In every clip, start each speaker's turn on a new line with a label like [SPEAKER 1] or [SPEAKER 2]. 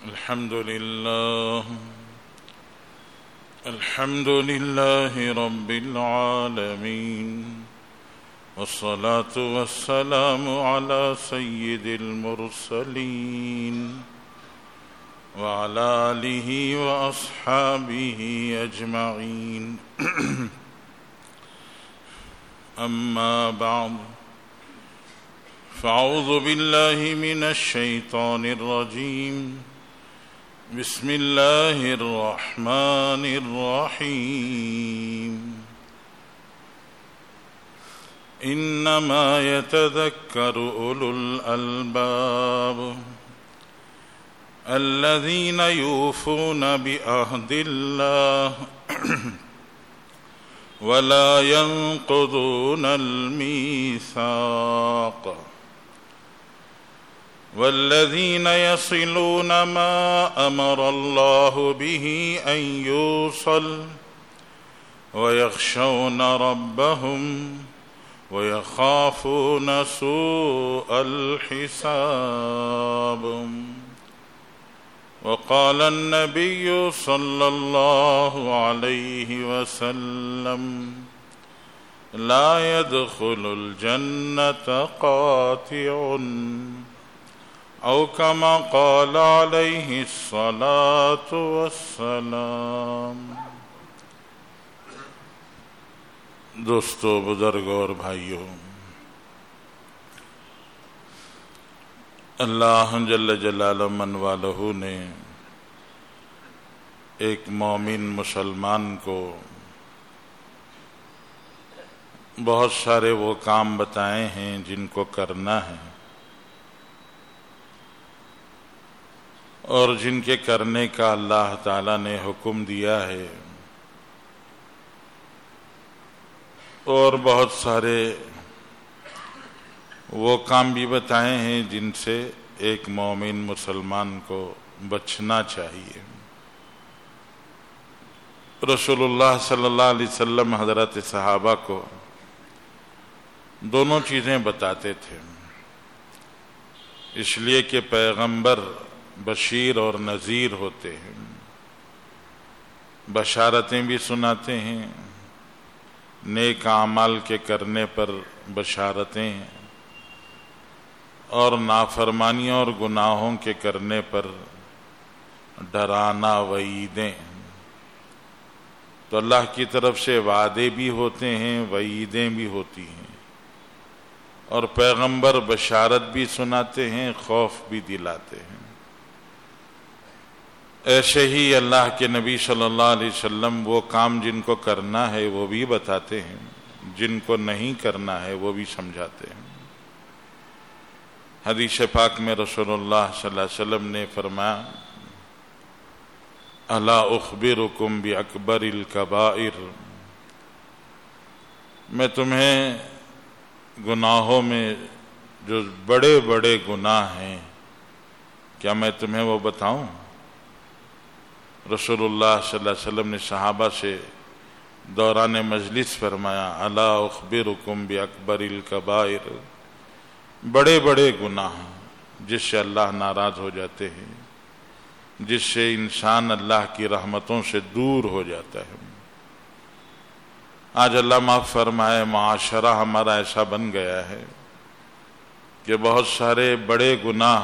[SPEAKER 1] الحمد لله رب العالمين، والصلاة والسلام على سيد المرسلين وعلى آله وأصحابه أجمعين. أما بعد، فأعوذ بالله من الشيطان الرجيم. بسم الله الرحمن الرحيم. إنما يتذكر أولو الألباب الذين يوفون بعهد الله ولا ينقضون الميثاق والذين يصلون ما أمر الله به أن يوصل ويخشون ربهم ويخافون سوء الحساب. وقال النبي صلى الله عليه وسلم: لا يدخل الجنة قاطع، أو كما قال عليه الصلاة والسلام. دوستو، بزرگوں اور بھائیوں، اللہ جل جلالہ من والہ نے ایک مومن مسلمان کو بہت سارے وہ کام بتائے ہیں جن کو کرنا ہے، اور جن کے کرنے کا اللہ تعالی نے حکم دیا ہے، اور بہت سارے وہ کام بھی بتائے ہیں جن سے ایک مومن مسلمان کو بچنا چاہیے. رسول اللہ صلی اللہ علیہ وسلم حضرت صحابہ کو دونوں چیزیں بتاتے تھے، اس لیے کہ پیغمبر بشیر اور نذیر ہوتے ہیں، بشارتیں بھی سناتے ہیں، نیک اعمال کے کرنے پر بشارتیں، اور نافرمانیوں اور گناہوں کے کرنے پر ڈرانا وعیدیں. تو اللہ کی طرف سے وعدے بھی ہوتے ہیں، وعیدیں بھی ہوتی ہیں، اور پیغمبر بشارت بھی سناتے ہیں، خوف بھی دلاتے ہیں. ایسے ہی اللہ کے نبی صلی اللہ علیہ وسلم وہ کام جن کو کرنا ہے وہ بھی بتاتے ہیں، جن کو نہیں کرنا ہے وہ بھی سمجھاتے ہیں. حدیث پاک میں رسول اللہ صلی اللہ علیہ وسلم نے فرمایا: الا اخبرکم باکبر الکبائر، میں تمہیں گناہوں میں جو بڑے بڑے گناہ ہیں کیا میں تمہیں وہ بتاؤں؟ رسول اللہ صلی اللہ علیہ وسلم نے صحابہ سے دوران مجلس فرمایا: الا اخبرکم باکبر الکبائر، بڑے بڑے گناہ جس سے اللہ ناراض ہو جاتے ہیں، جس سے انسان اللہ کی رحمتوں سے دور ہو جاتا ہے. آج اللہ معاف فرمائے، معاشرہ ہمارا ایسا بن گیا ہے کہ بہت سارے بڑے گناہ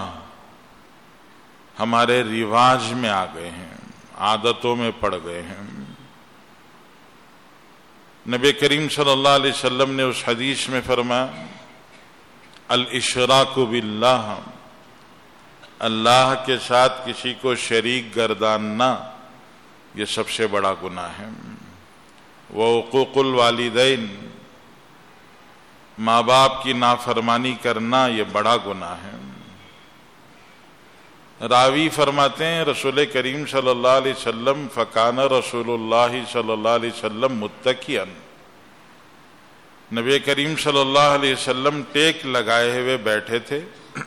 [SPEAKER 1] ہمارے رواج میں آ گئے ہیں، عادتوں میں پڑ گئے ہیں. نبی کریم صلی اللہ علیہ وسلم نے اس حدیث میں فرمایا: الاشراک باللہ، اللہ کے ساتھ کسی کو شریک گرداننا یہ سب سے بڑا گناہ ہے. وعقوق الوالدین، ماں باپ کی نافرمانی کرنا یہ بڑا گناہ ہے. راوی فرماتے ہیں رسول کریم صلی اللہ علیہ وسلم فکان رسول اللہ صلی اللہ علیہ وسلم متکئا، نبی کریم صلی اللہ علیہ وسلم ٹیک لگائے ہوئے بیٹھے تھے.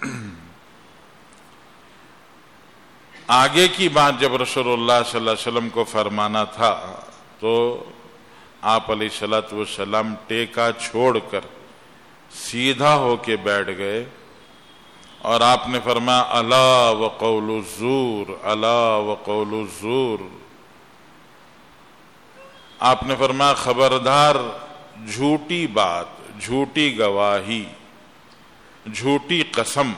[SPEAKER 1] آگے کی بات جب رسول اللہ صلی اللہ علیہ وسلم کو فرمانا تھا تو آپ علیہ الصلوۃ والسلام ٹیکا چھوڑ کر سیدھا ہو کے بیٹھ گئے اور آپ نے فرمایا الا وقول الزور، الا وقول الزور، آپ نے فرمایا خبردار جھوٹی بات، جھوٹی گواہی، جھوٹی قسم۔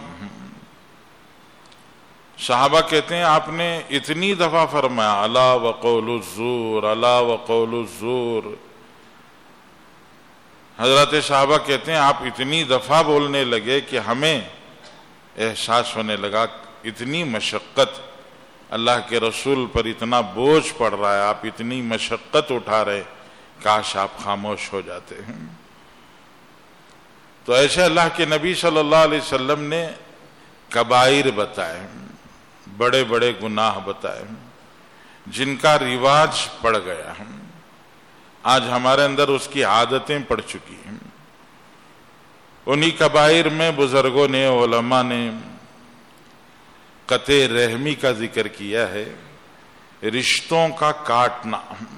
[SPEAKER 1] صحابہ کہتے ہیں آپ نے اتنی دفعہ فرمایا الا وقول الزور، الا وقول الزور، حضرت صحابہ کہتے ہیں آپ اتنی دفعہ بولنے لگے کہ ہمیں احساس ہونے لگا اتنی مشقت، اللہ کے رسول پر اتنا بوجھ پڑ رہا ہے، آپ اتنی مشقت اٹھا رہے، کاش آپ خاموش ہو جاتے ہیں۔ تو ایسے اللہ کے نبی صلی اللہ علیہ وسلم نے کبائر بتائے، بڑے بڑے گناہ بتائے جن کا رواج پڑ گیا، آج ہمارے اندر اس کی عادتیں پڑ چکی ہیں۔ انہی کبائر میں بزرگوں نے، علماء نے قطع رحمی کا ذکر کیا ہے، رشتوں کا کاٹنا۔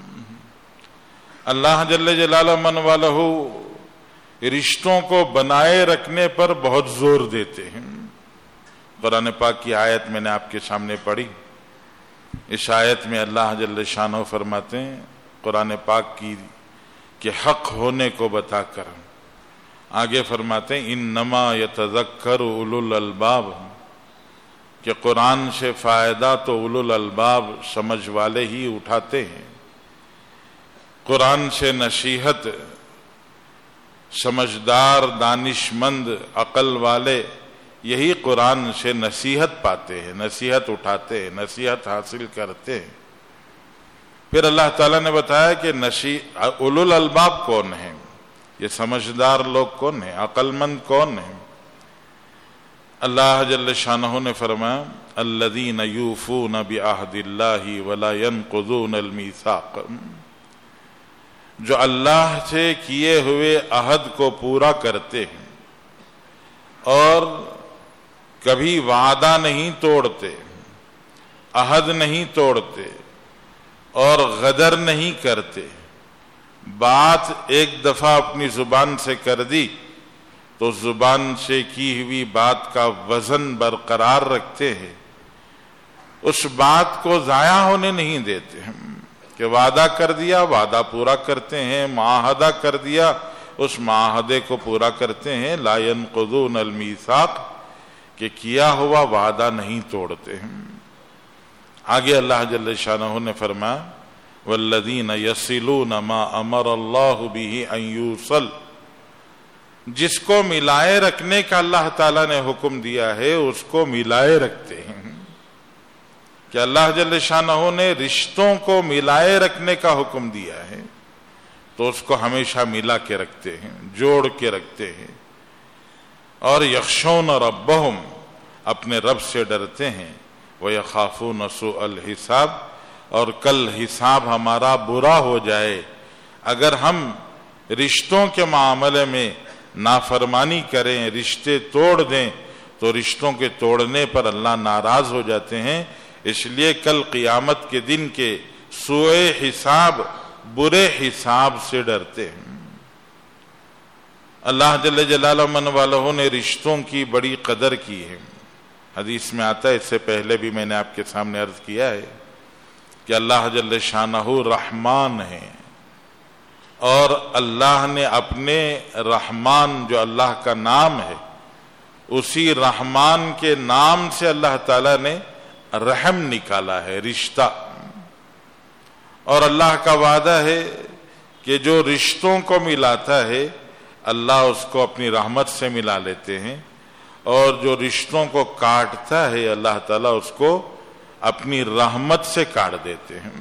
[SPEAKER 1] اللہ جل جلالہ من والہ رشتوں کو بنائے رکھنے پر بہت زور دیتے ہیں۔ قرآن پاک کی آیت میں نے آپ کے سامنے پڑھی، اس آیت میں اللہ جل شانہ فرماتے ہیں قرآن پاک کی کہ حق ہونے کو بتا کر آگے فرماتے ہیں انما یتذکر اولو الالباب، کہ قرآن سے فائدہ تو اولو الالباب سمجھ والے ہی اٹھاتے ہیں، قرآن سے نصیحت سمجھدار، دانش مند، عقل والے یہی قرآن سے نصیحت پاتے ہیں، نصیحت اٹھاتے ہیں، نصیحت حاصل کرتے ہیں۔ پھر اللہ تعالیٰ نے بتایا کہ اولو الالباب کون ہیں، یہ سمجھدار لوگ کون ہیں، عقل مند کون ہیں؟ اللہ جل شانہ نے فرمایا الذین یوفون بعہد اللہ ولا ینقضون المیثاق، جو اللہ سے کیے ہوئے عہد کو پورا کرتے ہیں اور کبھی وعدہ نہیں توڑتے، عہد نہیں توڑتے اور غدر نہیں کرتے۔ بات ایک دفعہ اپنی زبان سے کر دی تو زبان سے کی ہوئی بات کا وزن برقرار رکھتے ہیں، اس بات کو ضائع ہونے نہیں دیتے ہیں کہ وعدہ کر دیا وعدہ پورا کرتے ہیں، معاہدہ کر دیا اس معاہدے کو پورا کرتے ہیں، لا ينقضون المیثاق، کہ کیا ہوا وعدہ نہیں توڑتے ہیں۔ آگے اللہ جل شانہ نے فرمایا والذین یصلون ما امر اللہ بہ ان یوصل، جس کو ملائے رکھنے کا اللہ تعالیٰ نے حکم دیا ہے اس کو ملائے رکھتے ہیں، کہ اللہ جل شانہ نے رشتوں کو ملائے رکھنے کا حکم دیا ہے تو اس کو ہمیشہ ملا کے رکھتے ہیں، جوڑ کے رکھتے ہیں۔ اور یخشون ربہم، اپنے رب سے ڈرتے ہیں، وَيَخَافُونَ سُوءَ الْحِسَابِ، اور کل حساب ہمارا برا ہو جائے اگر ہم رشتوں کے معاملے میں نافرمانی کریں، رشتے توڑ دیں تو رشتوں کے توڑنے پر اللہ ناراض ہو جاتے ہیں، اس لیے کل قیامت کے دن کے سوء حساب، برے حساب سے ڈرتے ہیں۔ اللہ جل جلالہ من والہ نے رشتوں کی بڑی قدر کی ہے، حدیث میں آتا ہے، اس سے پہلے بھی میں نے آپ کے سامنے عرض کیا ہے کہ اللہ جل شانہ رحمان ہے، اور اللہ نے اپنے رحمان جو اللہ کا نام ہے اسی رحمان کے نام سے اللہ تعالیٰ نے رحم نکالا ہے، رشتہ۔ اور اللہ کا وعدہ ہے کہ جو رشتوں کو ملاتا ہے اللہ اس کو اپنی رحمت سے ملا لیتے ہیں، اور جو رشتوں کو کاٹتا ہے اللہ تعالیٰ اس کو اپنی رحمت سے کاٹ دیتے ہیں۔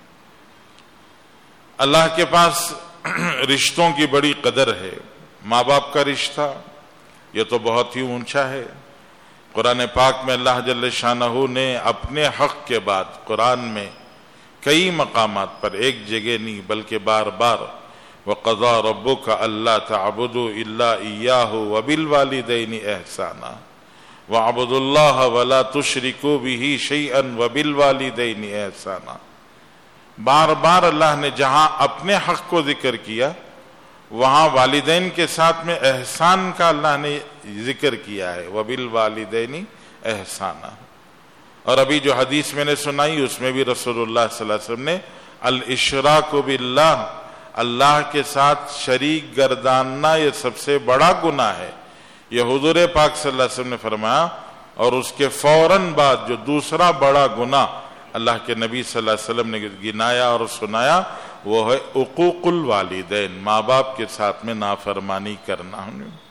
[SPEAKER 1] اللہ کے پاس رشتوں کی بڑی قدر ہے۔ ماں باپ کا رشتہ یہ تو بہت ہی اونچا ہے۔ قرآن پاک میں اللہ جل شانہ نے اپنے حق کے بعد قرآن میں کئی مقامات پر، ایک جگہ نہیں بلکہ بار بار، وَقَضَىٰ رَبُّكَ أَلَّا تَعْبُدُوا إِلَّا إِيَّاهُ وَبِالْوَالِدَيْنِ إِحْسَانًا وَاعْبُدُوا اللَّهَ وَلَا تُشْرِكُوا بِهِ شَيْئًا وَبِالْوَالِدَيْنِ إِحْسَانًا۔ بار بار اللہ نے جہاں اپنے حق کو ذکر کیا وہاں والدین کے ساتھ میں احسان کا اللہ نے ذکر کیا ہے، وَبِالْوَالِدَيْنِ احسانًا۔ اور ابھی جو حدیث میں نے سنائی اس میں بھی رسول اللہ صلی اللہ علیہ وسلم نے الاشراک باللہ، اللہ کے ساتھ شریک گرداننا یہ سب سے بڑا گناہ ہے، یہ حضور پاک صلی اللہ علیہ وسلم نے فرمایا۔ اور اس کے فوراً بعد جو دوسرا بڑا گناہ اللہ کے نبی صلی اللہ علیہ وسلم نے گنایا اور سنایا وہ ہے عقوق الوالدین، ماں باپ کے ساتھ میں نافرمانی کرنا۔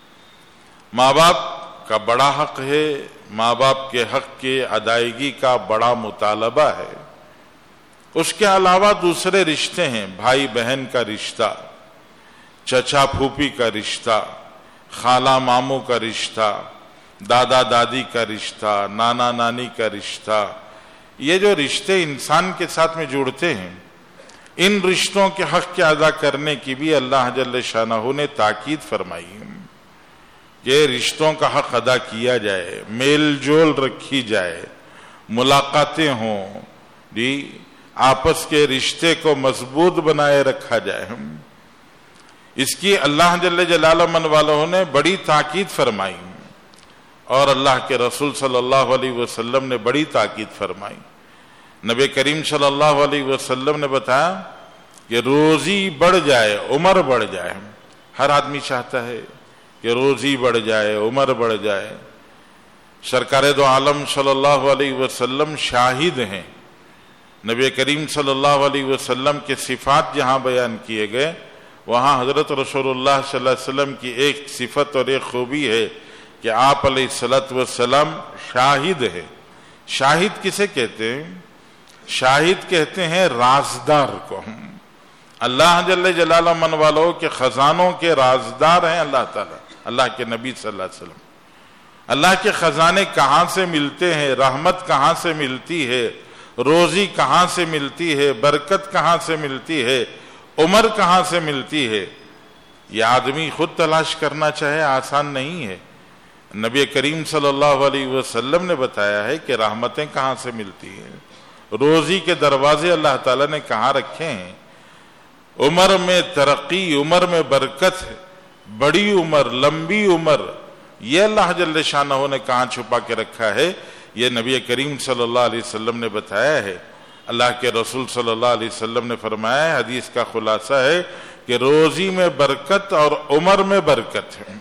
[SPEAKER 1] ماں باپ کا بڑا حق ہے، ماں باپ کے حق کی ادائیگی کا بڑا مطالبہ ہے۔ اس کے علاوہ دوسرے رشتے ہیں، بھائی بہن کا رشتہ، چچا پھوپھی کا رشتہ، خالہ ماموں کا رشتہ، دادا دادی کا رشتہ، نانا نانی کا رشتہ، یہ جو رشتے انسان کے ساتھ میں جڑتے ہیں، ان رشتوں کے حق کے ادا کرنے کی بھی اللہ جل شانہ نے تاکید فرمائی ہے کہ رشتوں کا حق ادا کیا جائے، میل جول رکھی جائے، ملاقاتیں ہوں، آپس کے رشتے کو مضبوط بنائے رکھا جائے۔ اس کی اللہ جل جلالہ من والوں نے بڑی تاکید فرمائی، اور اللہ کے رسول صلی اللہ علیہ وسلم نے بڑی تاکید فرمائی۔ نبی کریم صلی اللہ علیہ وسلم نے بتایا کہ روزی بڑھ جائے، عمر بڑھ جائے۔ ہر آدمی چاہتا ہے کہ روزی بڑھ جائے، عمر بڑھ جائے۔ سرکار دو عالم صلی اللہ علیہ وسلم شاہد ہیں، نبی کریم صلی اللہ علیہ وسلم کے صفات جہاں بیان کیے گئے وہاں حضرت رسول اللہ صلی اللہ علیہ وسلم کی ایک صفت اور ایک خوبی ہے کہ آپ علیہ الصلوۃ والسلام شاہد ہے۔ شاہد کسے کہتے ہیں؟ شاہد کہتے ہیں رازدار کو۔ اللہ جل جلالہ من والوں کے خزانوں کے رازدار ہیں اللہ تعالیٰ، اللہ کے نبی صلی اللہ علیہ وسلم۔ اللہ کے خزانے کہاں سے ملتے ہیں، رحمت کہاں سے ملتی ہے، روزی کہاں سے ملتی ہے، برکت کہاں سے ملتی ہے، عمر کہاں سے ملتی ہے، یہ آدمی خود تلاش کرنا چاہے آسان نہیں ہے۔ نبی کریم صلی اللہ علیہ وسلم نے بتایا ہے کہ رحمتیں کہاں سے ملتی ہیں، روزی کے دروازے اللہ تعالیٰ نے کہاں رکھے ہیں، عمر میں ترقی، عمر میں برکت، بڑی عمر، لمبی عمر، یہ اللہ جل شانہ نے کہاں چھپا کے رکھا ہے، یہ نبی کریم صلی اللہ علیہ وسلم نے بتایا ہے۔ اللہ کے رسول صلی اللہ علیہ وسلم نے فرمایا ہے، حدیث کا خلاصہ ہے کہ روزی میں برکت اور عمر میں برکت ہے۔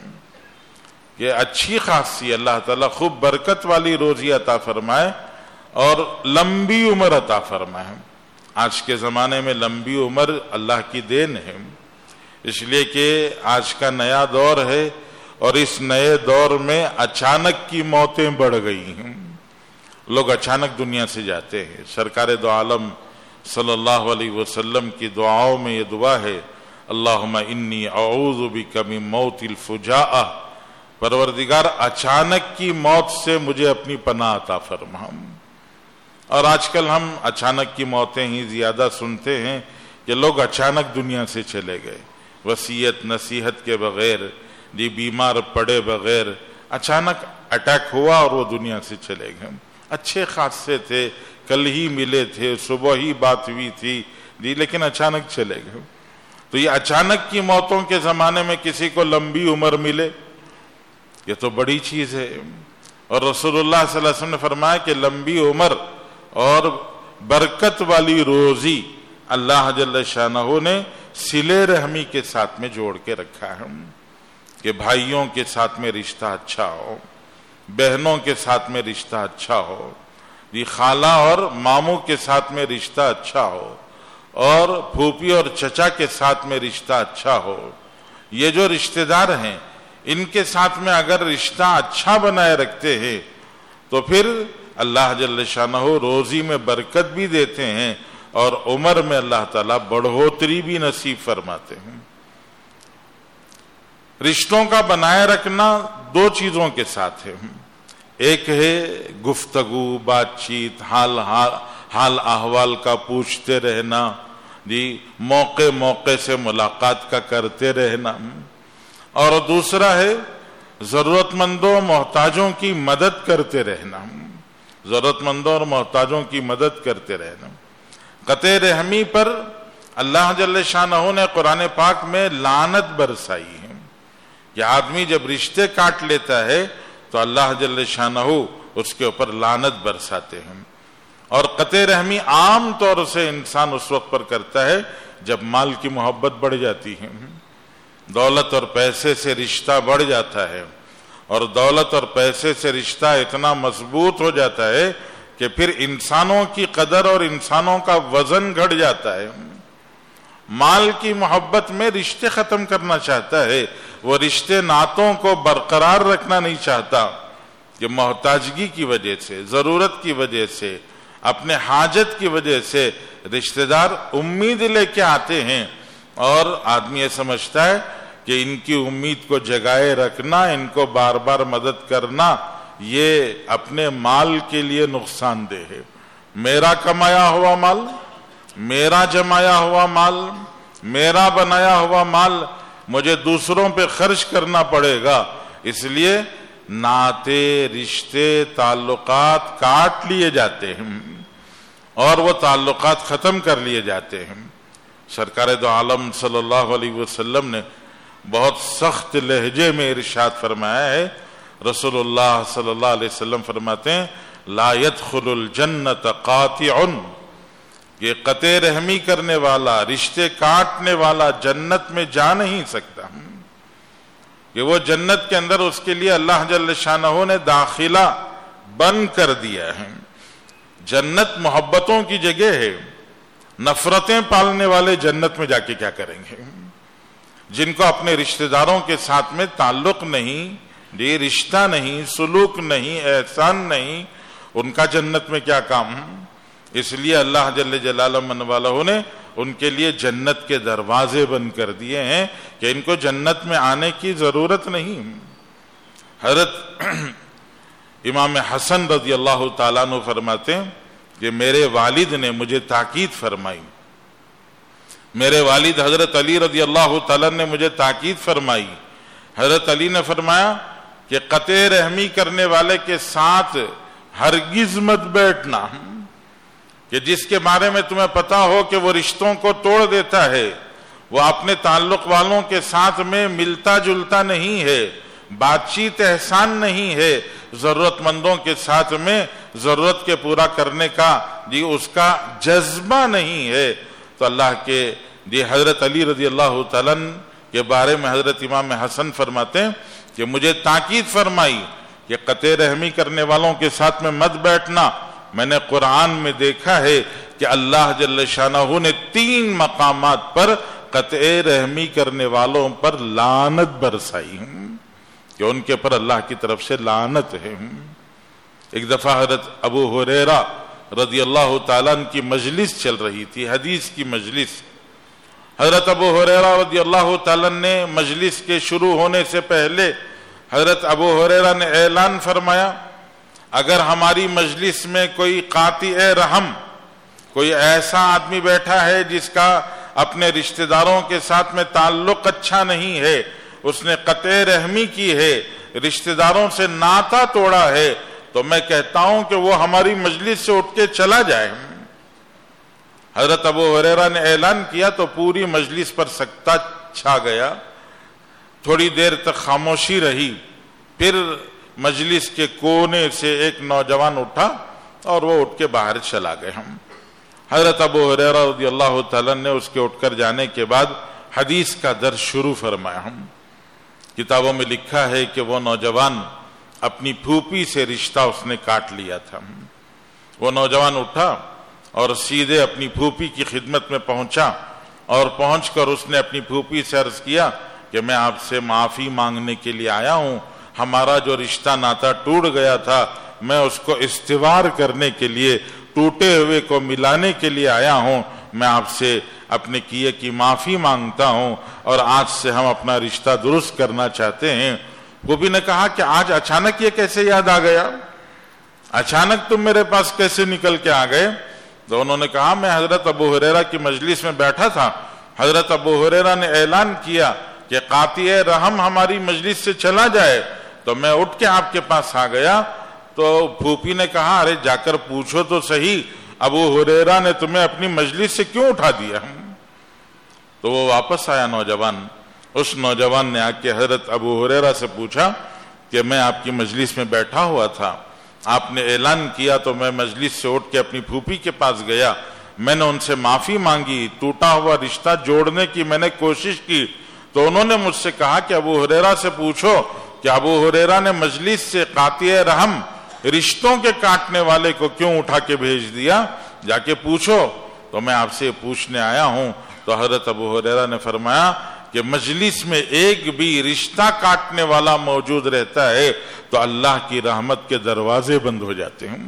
[SPEAKER 1] یہ اچھی خاصی اللہ تعالیٰ خوب برکت والی روزی عطا فرمائے اور لمبی عمر عطا فرمائے۔ آج کے زمانے میں لمبی عمر اللہ کی دین ہے، اس لیے کہ آج کا نیا دور ہے اور اس نئے دور میں اچانک کی موتیں بڑھ گئی ہیں، لوگ اچانک دنیا سے جاتے ہیں۔ سرکار دو عالم صلی اللہ علیہ وسلم کی دعاؤں میں یہ دعا ہے، اللہم انی اعوذ بک من موت الفجاء، پروردگار اچانک کی موت سے مجھے اپنی پناہ عطا فرما۔ اور آج کل ہم اچانک کی موتیں ہی زیادہ سنتے ہیں کہ لوگ اچانک دنیا سے چلے گئے، وصیت نصیحت کے بغیر، بیمار پڑے بغیر، اچانک اٹیک ہوا اور وہ دنیا سے چلے گئے۔ اچھے خاصے تھے، کل ہی ملے تھے، صبح ہی بات ہوئی تھی، لیکن اچانک چلے گئے۔ تو یہ اچانک کی موتوں کے زمانے میں کسی کو لمبی عمر ملے، یہ تو بڑی چیز ہے۔ اور رسول اللہ صلی اللہ علیہ وسلم نے فرمایا کہ لمبی عمر اور برکت والی روزی اللہ جل شانہ نے صلہ رحمی کے ساتھ میں جوڑ کے رکھا ہے، کہ بھائیوں کے ساتھ میں رشتہ اچھا ہو، بہنوں کے ساتھ میں رشتہ اچھا ہو، خالہ اور ماموں کے ساتھ میں رشتہ اچھا ہو، اور پھوپھی اور چچا کے ساتھ میں رشتہ اچھا ہو۔ یہ جو رشتہ دار ہیں ان کے ساتھ میں اگر رشتہ اچھا بنائے رکھتے ہیں تو پھر اللہ جل شانہ روزی میں برکت بھی دیتے ہیں اور عمر میں اللہ تعالیٰ بڑھوتری بھی نصیب فرماتے ہیں۔ رشتوں کا بنائے رکھنا دو چیزوں کے ساتھ ہے، ایک ہے گفتگو، بات چیت، حال احوال کا پوچھتے رہنا، موقع سے ملاقات کا کرتے رہنا، اور دوسرا ہے ضرورت مندوں محتاجوں کی مدد کرتے رہنا، ضرورت مندوں اور محتاجوں کی مدد کرتے رہنا۔ قطع رحمی پر اللہ جل شانہ نے قرآن پاک میں لعنت برسائی ہے کہ آدمی جب رشتے کاٹ لیتا ہے تو اللہ جل شانہ اس کے اوپر لعنت برساتے ہیں. اور قطع رحمی عام طور سے انسان اس وقت پر کرتا ہے جب مال کی محبت بڑھ جاتی ہے, دولت اور پیسے سے رشتہ بڑھ جاتا ہے, اور دولت اور پیسے سے رشتہ اتنا مضبوط ہو جاتا ہے کہ پھر انسانوں کی قدر اور انسانوں کا وزن گھٹ جاتا ہے. مال کی محبت میں رشتے ختم کرنا چاہتا ہے, وہ رشتے ناتوں کو برقرار رکھنا نہیں چاہتا کہ محتاجگی کی وجہ سے, ضرورت کی وجہ سے, اپنے حاجت کی وجہ سے رشتہ دار امید لے کے آتے ہیں, اور آدمی یہ سمجھتا ہے کہ ان کی امید کو جگائے رکھنا, ان کو بار بار مدد کرنا, یہ اپنے مال کے لیے نقصان دہ ہے. میرا کمایا ہوا مال, میرا جمایا ہوا مال, میرا بنایا ہوا مال مجھے دوسروں پہ خرچ کرنا پڑے گا, اس لیے ناطے, رشتے, تعلقات کاٹ لیے جاتے ہیں اور وہ تعلقات ختم کر لیے جاتے ہیں. سرکار دو عالم صلی اللہ علیہ وسلم نے بہت سخت لہجے میں ارشاد فرمایا ہے. رسول اللہ صلی اللہ علیہ وسلم فرماتے ہیں لا يدخل الجنت قاطع, یہ قطع رحمی کرنے والا, رشتے کاٹنے والا جنت میں جا نہیں سکتا, کہ وہ جنت کے اندر اس کے لیے اللہ جل شانہ نے داخلہ بند کر دیا ہے. جنت محبتوں کی جگہ ہے, نفرتیں پالنے والے جنت میں جا کے کیا کریں گے؟ جن کو اپنے رشتہ داروں کے ساتھ میں تعلق نہیں, یہ رشتہ نہیں, سلوک نہیں, احسان نہیں, ان کا جنت میں کیا کام؟ اس لیے اللہ جل جلالہ من والہ نے ان کے لیے جنت کے دروازے بند کر دیے ہیں کہ ان کو جنت میں آنے کی ضرورت نہیں. حضرت امام حسن رضی اللہ تعالیٰ عنہ فرماتے ہیں کہ میرے والد نے مجھے تاکید فرمائی, میرے والد حضرت علی رضی اللہ تعالیٰ نے مجھے تاکید فرمائی. حضرت علی نے فرمایا کہ قطع رحمی کرنے والے کے ساتھ ہرگز مت بیٹھنا, کہ جس کے بارے میں تمہیں پتا ہو کہ وہ رشتوں کو توڑ دیتا ہے, وہ اپنے تعلق والوں کے ساتھ میں ملتا جلتا نہیں ہے, بات چیت احسان نہیں ہے, ضرورت مندوں کے ساتھ میں ضرورت کے پورا کرنے کا اس کا جذبہ نہیں ہے. تو اللہ کے حضرت علی رضی اللہ تعالیٰ کے بارے میں حضرت امام حسن فرماتے ہیں کہ مجھے تاکید فرمائی کہ قطع رحمی کرنے والوں کے ساتھ میں مت بیٹھنا. میں نے قرآن میں دیکھا ہے کہ اللہ جل شانہ نے 3 مقامات پر قطع رحمی کرنے والوں پر لعنت برسائی کہ ان کے پر اللہ کی طرف سے لعنت ہے. ایک دفعہ حضرت ابو ہریرہ رضی اللہ تعالیٰ عنہ کی مجلس چل رہی تھی, حدیث کی مجلس. حضرت ابو ہریرہ رضی اللہ تعالیٰ نے مجلس کے شروع ہونے سے پہلے حضرت ابو ہریرہ نے اعلان فرمایا اگر ہماری مجلس میں کوئی قاطع رحم, کوئی ایسا آدمی بیٹھا ہے جس کا اپنے رشتہ داروں کے ساتھ میں تعلق اچھا نہیں ہے, اس نے قطع رحمی کی ہے, رشتہ داروں سے ناتا توڑا ہے, تو میں کہتا ہوں کہ وہ ہماری مجلس سے اٹھ کے چلا جائے. حضرت ابو ہریرہ نے اعلان کیا تو پوری مجلس پر سکتہ چھا گیا. تھوڑی دیر تک خاموشی رہی, پھر مجلس کے کونے سے ایک نوجوان اٹھا اور وہ اٹھ کے باہر چلا گئے. حضرت ابو ہریرہ رضی اللہ تعالیٰ نے اس کے اٹھ کر جانے کے بعد حدیث کا درس شروع فرمایا. کتابوں میں لکھا ہے کہ وہ نوجوان اپنی پھوپھی سے رشتہ اس نے کاٹ لیا تھا. وہ نوجوان اٹھا اور سیدھے اپنی پھوپھی کی خدمت میں پہنچا, اور پہنچ کر اس نے اپنی پھوپھی سے عرض کیا کہ میں آپ سے معافی مانگنے کے لیے آیا ہوں, ہمارا جو رشتہ ناتا ٹوٹ گیا تھا میں اس کو استوار کرنے کے لیے, ٹوٹے ہوئے کو ملانے کے لیے آیا ہوں, میں آپ سے اپنے کیے کی معافی مانگتا ہوں اور آج سے ہم اپنا رشتہ درست کرنا چاہتے ہیں. وہ بھی نے کہا کہ آج اچانک یہ کیسے یاد آ گیا, اچانک تم میرے پاس کیسے نکل کے آ گئے؟ تو انہوں نے کہا میں حضرت ابو ہریرہ کی مجلس میں بیٹھا تھا, حضرت ابو ہریرہ نے اعلان کیا کہ قاطع رحم ہماری مجلس سے چلا جائے, تو میں اٹھ کے آپ کے پاس آ گیا. تو پھوپھی نے کہا ارے جا کر پوچھو تو صحیح ابو ہریرہ نے تمہیں اپنی مجلس سے کیوں اٹھا دیا؟ تو وہ واپس آیا نوجوان. اس نوجوان نے آ کے حضرت ابو ہریرہ سے پوچھا کہ میں آپ کی مجلس میں بیٹھا ہوا تھا, آپ نے اعلان کیا تو میں مجلس سے اٹھ کے اپنی پھوپھی کے پاس گیا, میں نے ان سے معافی مانگی, ٹوٹا ہوا رشتہ جوڑنے کی میں نے کوشش کی, تو انہوں نے مجھ سے کہا کہ ابو ہریرہ سے پوچھو کہ ابو ہریرہ نے مجلس سے قاطع رحم, رشتوں کے کاٹنے والے کو کیوں اٹھا کے بھیج دیا, جا کے پوچھو. تو میں آپ سے پوچھنے آیا ہوں. تو حضرت ابو ہریرہ نے فرمایا کہ مجلس میں ایک بھی رشتہ کاٹنے والا موجود رہتا ہے تو اللہ کی رحمت کے دروازے بند ہو جاتے ہیں.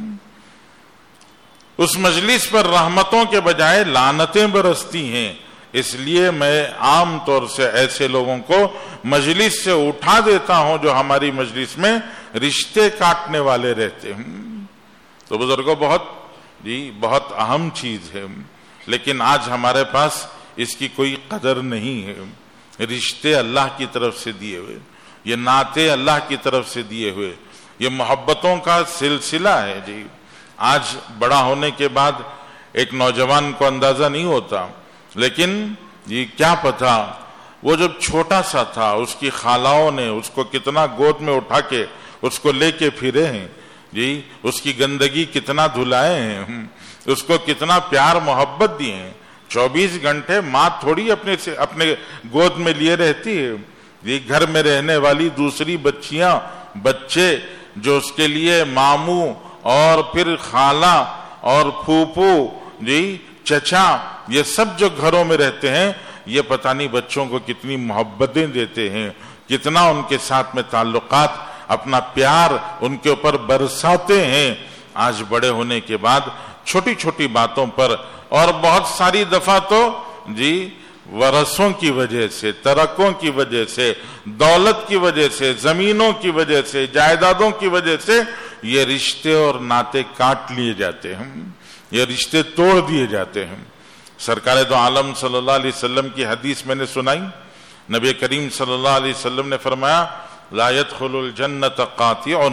[SPEAKER 1] اس مجلس پر رحمتوں کے بجائے لعنتیں برستی ہیں. اس لیے میں عام طور سے ایسے لوگوں کو مجلس سے اٹھا دیتا ہوں جو ہماری مجلس میں رشتے کاٹنے والے رہتے ہیں. تو بزرگوں بہت اہم چیز ہے, لیکن آج ہمارے پاس اس کی کوئی قدر نہیں ہے. رشتے اللہ کی طرف سے دیے ہوئے, یہ ناطے اللہ کی طرف سے دیے ہوئے, یہ محبتوں کا سلسلہ ہے. آج بڑا ہونے کے بعد ایک نوجوان کو اندازہ نہیں ہوتا, لیکن یہ کیا پتا وہ جب چھوٹا سا تھا اس کی خالاؤں نے اس کو کتنا گود میں اٹھا کے اس کو لے کے پھرے ہیں, اس کی گندگی کتنا دھلائے ہیں, اس کو کتنا پیار محبت دیے ہیں. 24 گھنٹے ماں تھوڑی اپنے گود میں لیے رہتی ہے. یہ گھر میں رہنے والی دوسری بچیاں بچے جو اس کے لیے ماموں اور پھر خالہ اور پھوپھو چچا یہ سب جو گھروں میں رہتے ہیں, یہ پتہ نہیں بچوں کو کتنی محبتیں دیتے ہیں, کتنا ان کے ساتھ میں تعلقات اپنا پیار ان کے اوپر برساتے ہیں. آج بڑے ہونے کے بعد چھوٹی چھوٹی باتوں پر اور بہت ساری دفعہ تو ورثوں کی وجہ سے, ترکوں کی وجہ سے, دولت کی وجہ سے, زمینوں کی وجہ سے, جائیدادوں کی وجہ سے یہ رشتے اور ناطے کاٹ لیے جاتے ہیں, یہ رشتے توڑ دیے جاتے ہیں. سرکار دو عالم صلی اللہ علیہ وسلم کی حدیث میں نے سنائی. نبی کریم صلی اللہ علیہ وسلم نے فرمایا لا يدخل الجنت قاطع,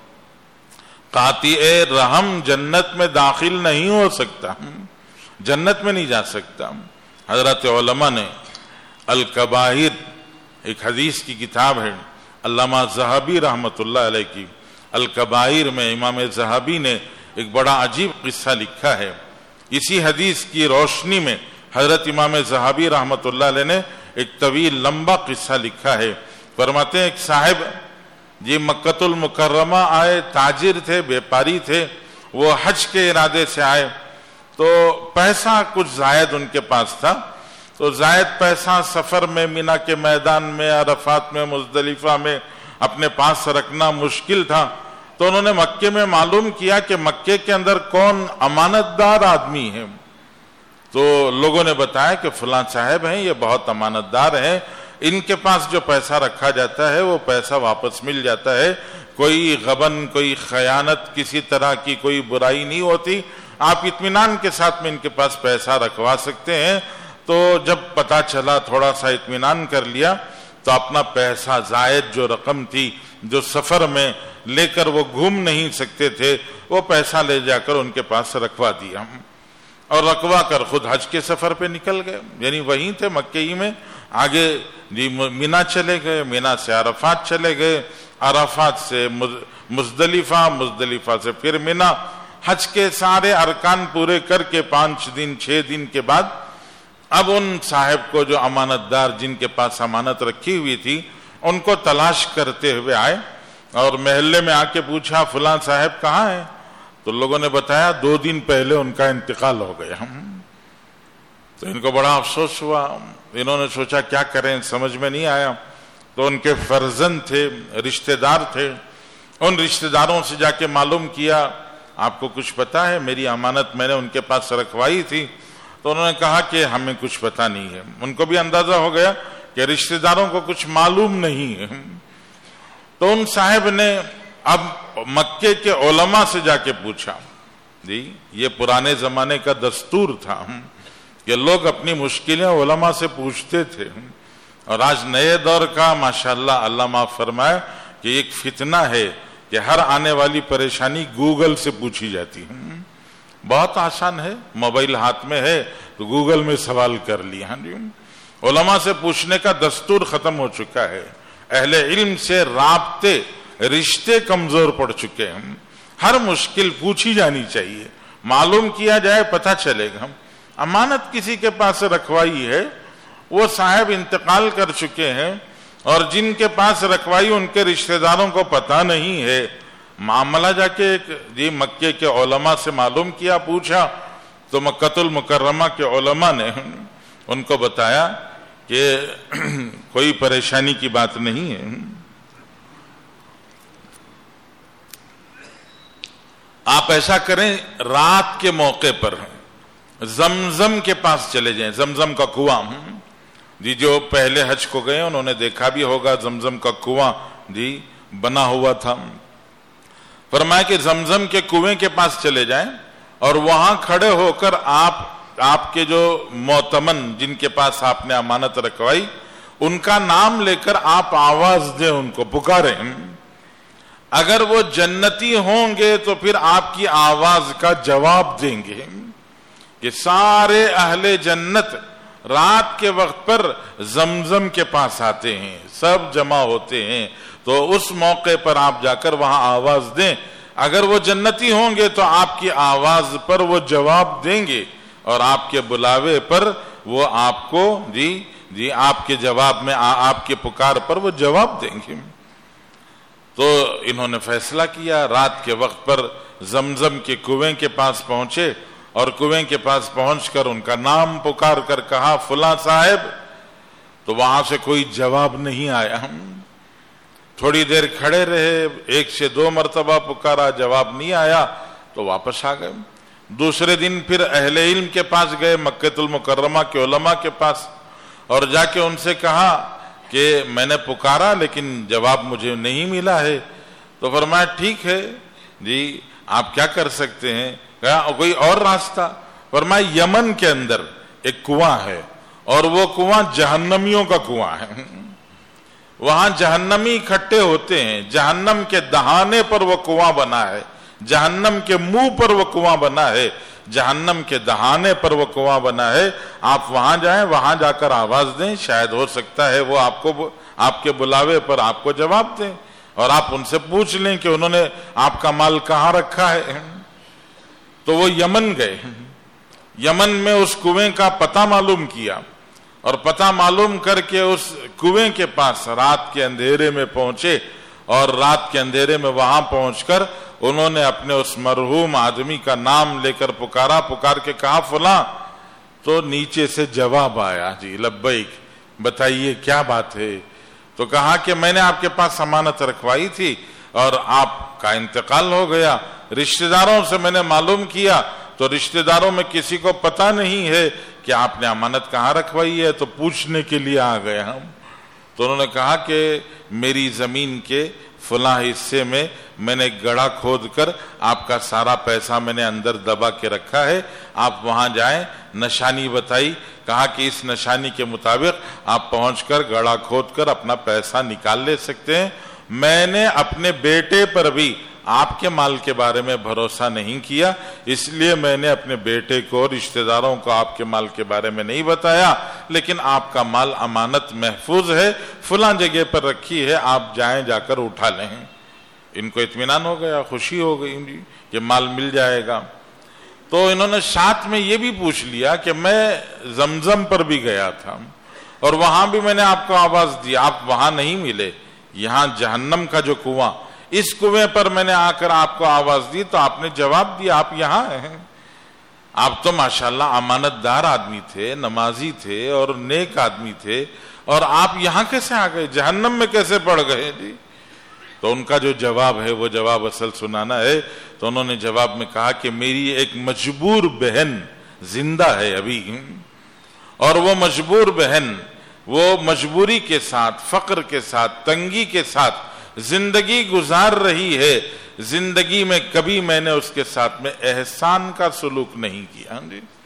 [SPEAKER 1] قاطع رحم جنت میں داخل نہیں ہو سکتا, جنت میں نہیں جا سکتا. حضرت علماء نے الکبائر ایک حدیث کی کتاب ہے علامہ ذہبی رحمت اللہ علیہ کی, الکبائر میں امام ذہبی نے ایک بڑا عجیب قصہ لکھا ہے. اسی حدیث کی روشنی میں حضرت امام ذہبی رحمت اللہ علیہ نے ایک طویل لمبا قصہ لکھا ہے. فرماتے ہیں ایک صاحب مکۃ المکرمہ آئے, تاجر تھے, بیپاری تھے, وہ حج کے ارادے سے آئے تو پیسہ کچھ زائد ان کے پاس تھا, تو زائد پیسہ سفر میں مینا کے میدان میں, عرفات میں, مزدلفہ میں اپنے پاس رکھنا مشکل تھا. تو انہوں نے مکے میں معلوم کیا کہ مکے کے اندر کون امانت دار آدمی ہے. تو لوگوں نے بتایا کہ فلاں صاحب ہیں, یہ بہت امانت دار ہیں, ان کے پاس جو پیسہ رکھا جاتا ہے وہ پیسہ واپس مل جاتا ہے, کوئی غبن, کوئی خیانت, کسی طرح کی کوئی برائی نہیں ہوتی, آپ اطمینان کے ساتھ میں ان کے پاس پیسہ رکھوا سکتے ہیں. تو جب پتا چلا, تھوڑا سا اطمینان کر لیا, تو اپنا پیسہ زائد جو رقم تھی جو سفر میں لے کر وہ گھوم نہیں سکتے تھے, وہ پیسہ لے جا کر ان کے پاس رکھوا دیا, اور رکھوا کر خود حج کے سفر پہ نکل گئے. یعنی وہیں تھے مکے ہی میں, آگے مینا چلے گئے, مینا سے عرفات چلے گئے, عرفات سے مزدلفہ, مزدلفہ سے پھر مینا. حج کے سارے ارکان پورے کر کے 5 دن 6 دن کے بعد اب ان صاحب کو جو امانت دار جن کے پاس امانت رکھی ہوئی تھی ان کو تلاش کرتے ہوئے آئے, اور محلے میں آ کے پوچھا فلاں صاحب کہاں ہیں؟ تو لوگوں نے بتایا 2 دن پہلے ان کا انتقال ہو گیا. تو ان کو بڑا افسوس ہوا, انہوں نے سوچا کیا کریں, سمجھ میں نہیں آیا. تو ان کے فرزند تھے, رشتہ دار تھے, ان رشتہ داروں سے جا کے معلوم کیا آپ کو کچھ پتا ہے, میری امانت میں نے ان کے پاس رکھوائی تھی. تو انہوں نے کہا کہ ہمیں کچھ پتا نہیں ہے. ان کو بھی اندازہ ہو گیا کہ رشتہ داروں کو کچھ معلوم نہیں ہے. تو ان صاحب نے اب مکے کے علماء سے جا کے پوچھا. یہ پرانے زمانے کا دستور تھا کہ لوگ اپنی مشکلیں علماء سے پوچھتے تھے, اور آج نئے دور کا ماشاءاللہ اللہ معاف فرمائے کہ ایک فتنہ ہے کہ ہر آنے والی پریشانی گوگل سے پوچھی جاتی ہے. بہت آسان ہے, موبائل ہاتھ میں ہے تو گوگل میں سوال کر لیا. علماء سے پوچھنے کا دستور ختم ہو چکا ہے، اہل علم سے رابطے رشتے کمزور پڑ چکے ہیں، ہر مشکل پوچھی جانی چاہیے، معلوم کیا جائے، پتہ چلے گا۔ امانت کسی کے پاس رکھوائی ہے، وہ صاحب انتقال کر چکے ہیں، اور جن کے پاس رکھوائی ان کے رشتہ داروں کو پتہ نہیں ہے۔ معاملہ جا کے مکے کے علماء سے معلوم کیا، پوچھا تو مکۃ المکرمہ کے علماء نے ان کو بتایا کہ کوئی پریشانی کی بات نہیں ہے، آپ ایسا کریں رات کے موقع پر زمزم کے پاس چلے جائیں، زمزم کا کنواں، جو پہلے حج کو گئے انہوں نے دیکھا بھی ہوگا زمزم کا کنواں بنا ہوا تھا۔ فرمایا کہ زمزم کے کنویں کے پاس چلے جائیں اور وہاں کھڑے ہو کر آپ کے جو معتمن جن کے پاس آپ نے امانت رکھوائی ان کا نام لے کر آپ آواز دیں، ان کو پکاریں، اگر وہ جنتی ہوں گے تو پھر آپ کی آواز کا جواب دیں گے کہ سارے اہل جنت رات کے وقت پر زمزم کے پاس آتے ہیں، سب جمع ہوتے ہیں، تو اس موقع پر آپ جا کر وہاں آواز دیں، اگر وہ جنتی ہوں گے تو آپ کی آواز پر وہ جواب دیں گے اور آپ کے بلاوے پر وہ آپ کو آپ کے جواب میں آپ کے پکار پر وہ جواب دیں گے۔ تو انہوں نے فیصلہ کیا، رات کے وقت پر زمزم کے کنویں کے پاس پہنچے اور کنویں کے پاس پہنچ کر ان کا نام پکار کر کہا فلاں صاحب، تو وہاں سے کوئی جواب نہیں آیا۔ تھوڑی دیر کھڑے رہے، 1 سے 2 مرتبہ پکارا، جواب نہیں آیا تو واپس آ گئے۔ دوسرے دن پھر اہل علم کے پاس گئے، مکۃ المکرمہ کے علماء کے پاس، اور جا کے ان سے کہا کہ میں نے پکارا لیکن جواب مجھے نہیں ملا ہے۔ تو فرمایا ٹھیک ہے آپ کیا کر سکتے ہیں، کہا کوئی اور راستہ؟ فرمایا یمن کے اندر ایک کنواں ہے اور وہ کنواں جہنمیوں کا کنواں ہے، وہاں جہنمی اکٹھے ہوتے ہیں، جہنم کے دہانے پر وہ کنواں بنا ہے، جہنم کے منہ پر وہ کنواں بنا ہے، جہنم کے دہانے پر وہ کنواں بنا ہے، آپ وہاں جائیں، وہاں جا کر آواز دیں، شاید ہو سکتا ہے وہ آپ کے بلاوے پر آپ کو جواب دیں، اور آپ ان سے پوچھ لیں کہ انہوں نے آپ کا مال کہاں رکھا ہے۔ تو وہ یمن گئے، یمن میں اس کنویں کا پتہ معلوم کیا، اور پتہ معلوم کر کے اس کنویں کے پاس رات کے اندھیرے میں پہنچے، اور رات کے اندھیرے میں وہاں پہنچ کر انہوں نے اپنے اس مرحوم آدمی کا نام لے کر پکارا، پکار کے کہا فلاں، تو نیچے سے جواب آیا لبیک، بتائیے کیا بات ہے؟ تو کہا کہ میں نے آپ کے پاس امانت رکھوائی تھی اور آپ کا انتقال ہو گیا، رشتہ داروں سے میں نے معلوم کیا تو رشتہ داروں میں کسی کو پتہ نہیں ہے کہ آپ نے امانت کہاں رکھوائی ہے، تو پوچھنے کے لیے آ گئے ہم۔ تو انہوں نے کہا کہ میری زمین کے فلاں حصے میں نے گڑھا کھود کر آپ کا سارا پیسہ میں نے اندر دبا کے رکھا ہے، آپ وہاں جائیں، نشانی بتائی، کہا کہ اس نشانی کے مطابق آپ پہنچ کر گڑھا کھود کر اپنا پیسہ نکال لے سکتے ہیں۔ میں نے اپنے بیٹے پر بھی آپ کے مال کے بارے میں بھروسہ نہیں کیا، اس لیے میں نے اپنے بیٹے کو، رشتہ داروں کو آپ کے مال کے بارے میں نہیں بتایا، لیکن آپ کا مال امانت محفوظ ہے، فلاں جگہ پر رکھی ہے، آپ جائیں، جا کر اٹھا لیں۔ ان کو اطمینان ہو گیا، خوشی ہو گئی کہ مال مل جائے گا۔ تو انہوں نے ساتھ میں یہ بھی پوچھ لیا کہ میں زمزم پر بھی گیا تھا اور وہاں بھی میں نے آپ کو آواز دی، آپ وہاں نہیں ملے، یہاں جہنم کا جو کنواں، اس کنویں پر میں نے آ کر آپ کو آواز دی تو آپ نے جواب دیا آپ یہاں ہیں۔ آپ تو ماشاءاللہ امانت دار آدمی تھے، نمازی تھے اور نیک آدمی تھے، اور آپ یہاں کیسے آ گئے، جہنم میں کیسے پڑ گئے؟ تو ان کا جو جواب ہے وہ جواب اصل سنانا ہے۔ تو انہوں نے جواب میں کہا کہ میری ایک مجبور بہن زندہ ہے ابھی، اور وہ مجبور بہن وہ مجبوری کے ساتھ، فقر کے ساتھ، تنگی کے ساتھ زندگی گزار رہی ہے، زندگی میں کبھی میں نے اس کے ساتھ میں احسان کا سلوک نہیں کیا،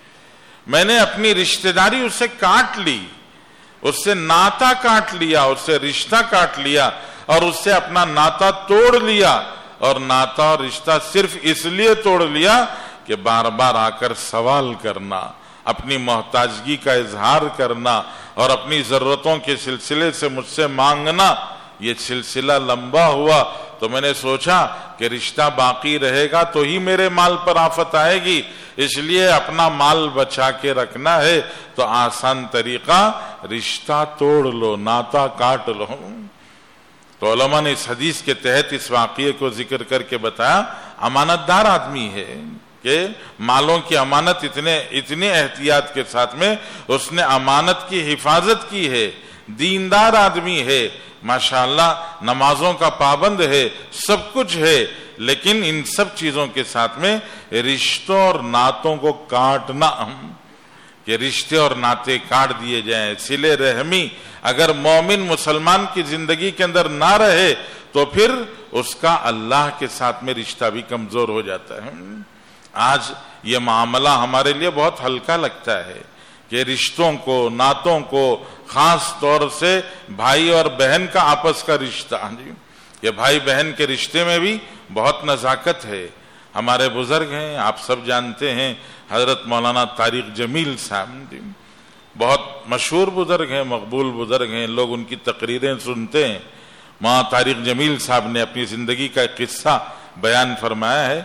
[SPEAKER 1] میں نے اپنی رشتہ داری اس سے کاٹ لی، اس سے ناتا کاٹ لیا، اس سے رشتہ کاٹ لیا، اور اس سے اپنا ناتا توڑ لیا، اور ناتا اور رشتہ صرف اس لیے توڑ لیا کہ بار بار آ کر سوال کرنا، اپنی محتاجگی کا اظہار کرنا اور اپنی ضرورتوں کے سلسلے سے مجھ سے مانگنا، یہ سلسلہ لمبا ہوا تو میں نے سوچا کہ رشتہ باقی رہے گا تو ہی میرے مال پر آفت آئے گی، اس لیے اپنا مال بچا کے رکھنا ہے تو آسان طریقہ رشتہ توڑ لو، ناتا کاٹ لو۔ تو علماء نے اس حدیث کے تحت اس واقعے کو ذکر کر کے بتایا امانت دار آدمی ہے کہ مالوں کی امانت اتنے احتیاط کے ساتھ میں اس نے امانت کی حفاظت کی ہے، دیندار آدمی ہے، ماشاءاللہ نمازوں کا پابند ہے، سب کچھ ہے، لیکن ان سب چیزوں کے ساتھ میں رشتوں اور ناتوں کو کاٹنا، کہ رشتے اور ناتے کاٹ دیے جائیں، صلہ رحمی اگر مومن مسلمان کی زندگی کے اندر نہ رہے تو پھر اس کا اللہ کے ساتھ میں رشتہ بھی کمزور ہو جاتا ہے۔ آج یہ معاملہ ہمارے لیے بہت ہلکا لگتا ہے کہ رشتوں کو، ناتوں کو، خاص طور سے بھائی اور بہن کا آپس کا رشتہ، یہ بھائی بہن کے رشتے میں بھی بہت نزاکت ہے۔ ہمارے بزرگ ہیں، آپ سب جانتے ہیں، حضرت مولانا طارق جمیل صاحب بہت مشہور بزرگ ہیں، مقبول بزرگ ہیں، لوگ ان کی تقریریں سنتے ہیں۔ مولانا طارق جمیل صاحب نے اپنی زندگی کا ایک قصہ بیان فرمایا ہے،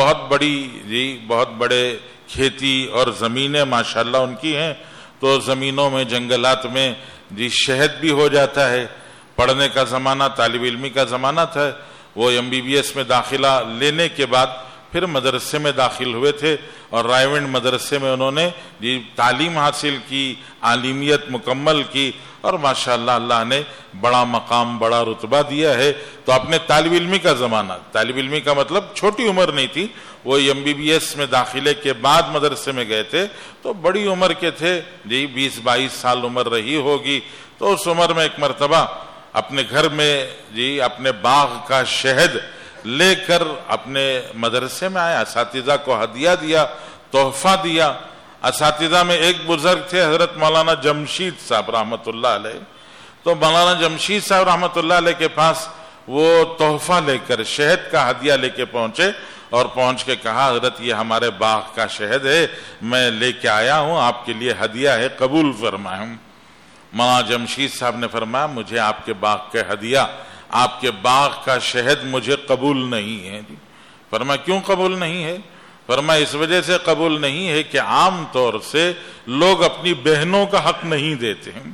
[SPEAKER 1] بہت بڑے کھیتی اور زمینیں ماشاءاللہ ان کی ہیں، تو زمینوں میں جنگلات میں شہد بھی ہو جاتا ہے۔ پڑھنے کا زمانہ، طالب علمی کا زمانہ تھا، وہ MBBS میں داخلہ لینے کے بعد پھر مدرسے میں داخل ہوئے تھے اور رائے ونڈ مدرسے میں انہوں نے تعلیم حاصل کی، عالمیت مکمل کی اور ماشاءاللہ اللہ نے بڑا مقام، بڑا رتبہ دیا ہے۔ تو اپنے طالب علمی کا زمانہ، طالب علمی کا مطلب چھوٹی عمر نہیں تھی، وہ MBBS میں داخلے کے بعد مدرسے میں گئے تھے تو بڑی عمر کے تھے، 20-22 سال عمر رہی ہوگی۔ تو اس عمر میں ایک مرتبہ اپنے گھر میں اپنے باغ کا شہد لے کر اپنے مدرسے میں آیا، اساتذہ کو ہدیہ دیا، تحفہ دیا۔ اساتذہ میں ایک بزرگ تھے حضرت مولانا جمشید صاحب رحمۃ اللہ علیہ، تو مولانا جمشید صاحب رحمۃ اللہ علیہ کے پاس وہ تحفہ لے کر شہد کا ہدیہ لے کے پہنچے اور پہنچ کے کہا حضرت یہ ہمارے باغ کا شہد ہے، میں لے کے آیا ہوں، آپ کے لیے ہدیہ ہے، قبول فرمائیں۔ مولانا جمشید صاحب نے فرمایا مجھے آپ کے باغ کا ہدیہ، آپ کے باغ کا شہد مجھے قبول نہیں ہے۔ فرمایا کیوں قبول نہیں ہے؟ فرمایا اس وجہ سے قبول نہیں ہے کہ عام طور سے لوگ اپنی بہنوں کا حق نہیں دیتے ہیں۔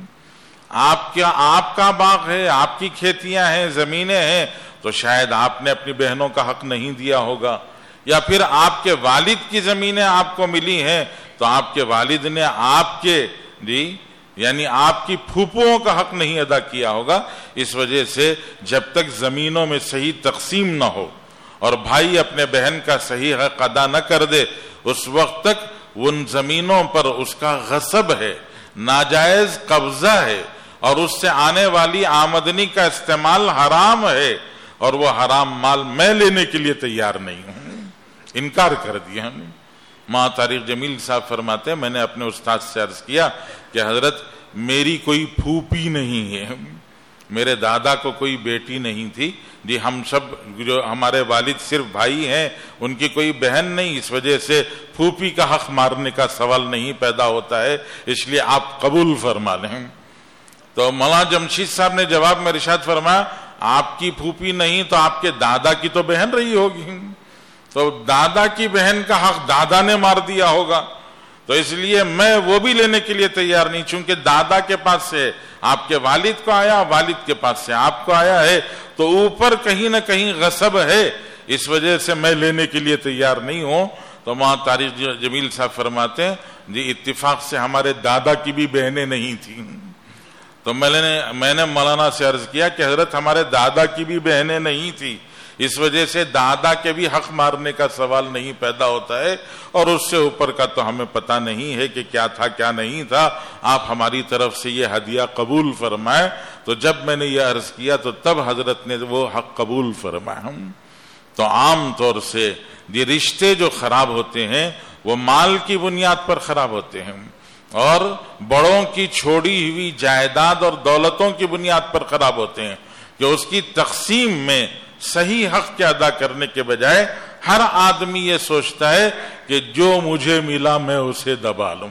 [SPEAKER 1] آپ کا باغ ہے، آپ کی کھیتیاں ہیں، زمینیں ہیں، تو شاید آپ نے اپنی بہنوں کا حق نہیں دیا ہوگا، یا پھر آپ کے والد کی زمینیں آپ کو ملی ہیں تو آپ کے والد نے آپ کے یعنی آپ کی پھوپھوؤں کا حق نہیں ادا کیا ہوگا۔ اس وجہ سے جب تک زمینوں میں صحیح تقسیم نہ ہو اور بھائی اپنے بہن کا صحیح حق ادا نہ کر دے، اس وقت تک ان زمینوں پر اس کا غصب ہے، ناجائز قبضہ ہے، اور اس سے آنے والی آمدنی کا استعمال حرام ہے، اور وہ حرام مال میں لینے کے لیے تیار نہیں ہوں، انکار کر دیا ہم نے۔ ماں طارق جمیل صاحب فرماتے ہیں میں نے اپنے استاد سے عرض کیا کہ حضرت میری کوئی پھوپھی نہیں ہے، میرے دادا کو کوئی بیٹی نہیں تھی، ہم سب جو ہمارے والد صرف بھائی ہیں، ان کی کوئی بہن نہیں، اس وجہ سے پھوپھی کا حق مارنے کا سوال نہیں پیدا ہوتا ہے، اس لیے آپ قبول فرما لیں۔ تو مولانا جمشید صاحب نے جواب میں ارشاد فرمایا آپ کی پھوپھی نہیں تو آپ کے دادا کی تو بہن رہی ہوگی، تو دادا کی بہن کا حق دادا نے مار دیا ہوگا، تو اس لیے میں وہ بھی لینے کے لیے تیار نہیں، چونکہ دادا کے پاس سے آپ کے والد کو آیا، والد کے پاس سے آپ کو آیا ہے، تو اوپر کہیں نہ کہیں غصب ہے، اس وجہ سے میں لینے کے لیے تیار نہیں ہوں۔ تو وہاں طارق جمیل صاحب فرماتے ہیں اتفاق سے ہمارے دادا کی بھی بہنیں نہیں تھیں، تو میں نے مولانا سے عرض کیا کہ حضرت ہمارے دادا کی بھی بہنیں نہیں تھی، اس وجہ سے دادا کے بھی حق مارنے کا سوال نہیں پیدا ہوتا ہے، اور اس سے اوپر کا تو ہمیں پتہ نہیں ہے کہ کیا تھا کیا نہیں تھا، آپ ہماری طرف سے یہ ہدیہ قبول فرمائیں۔ تو جب میں نے یہ عرض کیا تو تب حضرت نے وہ حق قبول فرمایا۔ تو عام طور سے یہ رشتے جو خراب ہوتے ہیں وہ مال کی بنیاد پر خراب ہوتے ہیں، اور بڑوں کی چھوڑی ہوئی جائیداد اور دولتوں کی بنیاد پر خراب ہوتے ہیں، کہ اس کی تقسیم میں صحیح حق کے ادا کرنے کے بجائے ہر آدمی یہ سوچتا ہے کہ جو مجھے ملا میں اسے دبا لوں،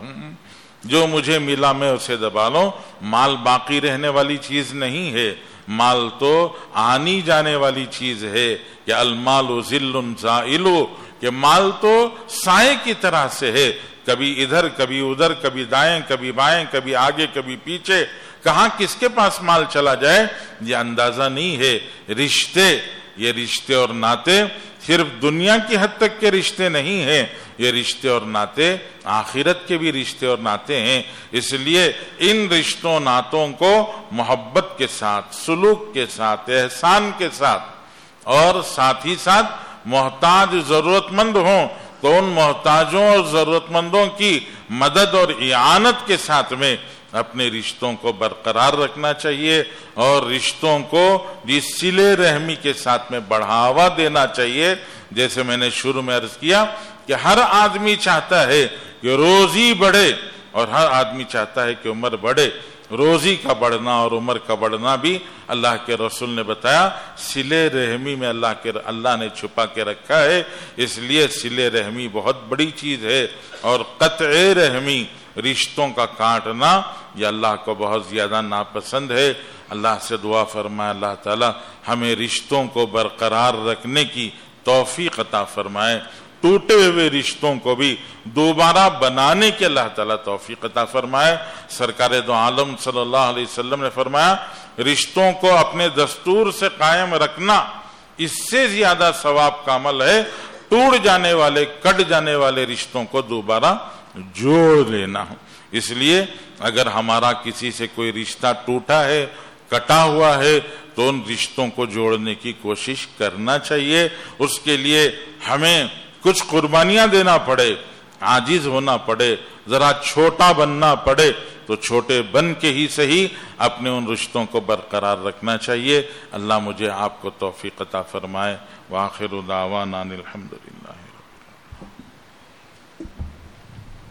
[SPEAKER 1] جو مجھے ملا میں اسے دبا لوں۔ مال باقی رہنے والی چیز نہیں ہے، مال تو آنی جانے والی چیز ہے کہ المال ظل زائل، کہ مال تو سائے کی طرح سے ہے، کبھی ادھر کبھی ادھر، کبھی دائیں کبھی بائیں، کبھی آگے کبھی پیچھے، کہاں کس کے پاس مال چلا جائے یہ اندازہ نہیں ہے۔ رشتے، یہ رشتے اور ناطے صرف دنیا کی حد تک کے رشتے نہیں ہیں، یہ رشتے اور ناطے آخرت کے بھی رشتے اور ناطے ہیں۔ اس لیے ان رشتوں ناتوں کو محبت کے ساتھ، سلوک کے ساتھ، احسان کے ساتھ، اور ساتھ ہی ساتھ محتاج ضرورت مند ہوں تو ان محتاجوں اور ضرورت مندوں کی مدد اور اعانت کے ساتھ میں اپنے رشتوں کو برقرار رکھنا چاہیے، اور رشتوں کو جس صلہ رحمی کے ساتھ میں بڑھاوا دینا چاہیے۔ جیسے میں نے شروع میں عرض کیا کہ ہر آدمی چاہتا ہے کہ روزی بڑھے، اور ہر آدمی چاہتا ہے کہ عمر بڑھے۔ روزی کا بڑھنا اور عمر کا بڑھنا بھی اللہ کے رسول نے بتایا صلہ رحمی میں اللہ نے چھپا کے رکھا ہے، اس لیے صلہ رحمی بہت بڑی چیز ہے، اور قطع رحمی، رشتوں کا کاٹنا، یہ اللہ کو بہت زیادہ ناپسند ہے۔ اللہ سے دعا فرمائے اللہ تعالی ہمیں رشتوں کو برقرار رکھنے کی توفیق عطا فرمائے، ٹوٹے ہوئے رشتوں کو بھی دوبارہ بنانے کی اللہ تعالیٰ توفیق عطا فرمائے۔ سرکار دو عالم صلی اللہ علیہ وسلم نے فرمایا رشتوں کو اپنے دستور سے قائم رکھنا اس سے زیادہ ثواب کا عمل ہے ٹوٹ جانے والے، کٹ جانے والے رشتوں کو دوبارہ جوڑ لینا۔ اس لیے اگر ہمارا کسی سے کوئی رشتہ ٹوٹا ہے، کٹا ہوا ہے، تو ان رشتوں کو جوڑنے کی کوشش کرنا چاہیے۔ اس کے لیے ہمیں کچھ قربانیاں دینا پڑے، عاجز ہونا پڑے، ذرا چھوٹا بننا پڑے، تو چھوٹے بن کے ہی صحیح اپنے ان رشتوں کو برقرار رکھنا چاہیے۔ اللہ مجھے آپ کو توفیق عطا فرمائے۔ وآخر دعوانا الحمدللہ۔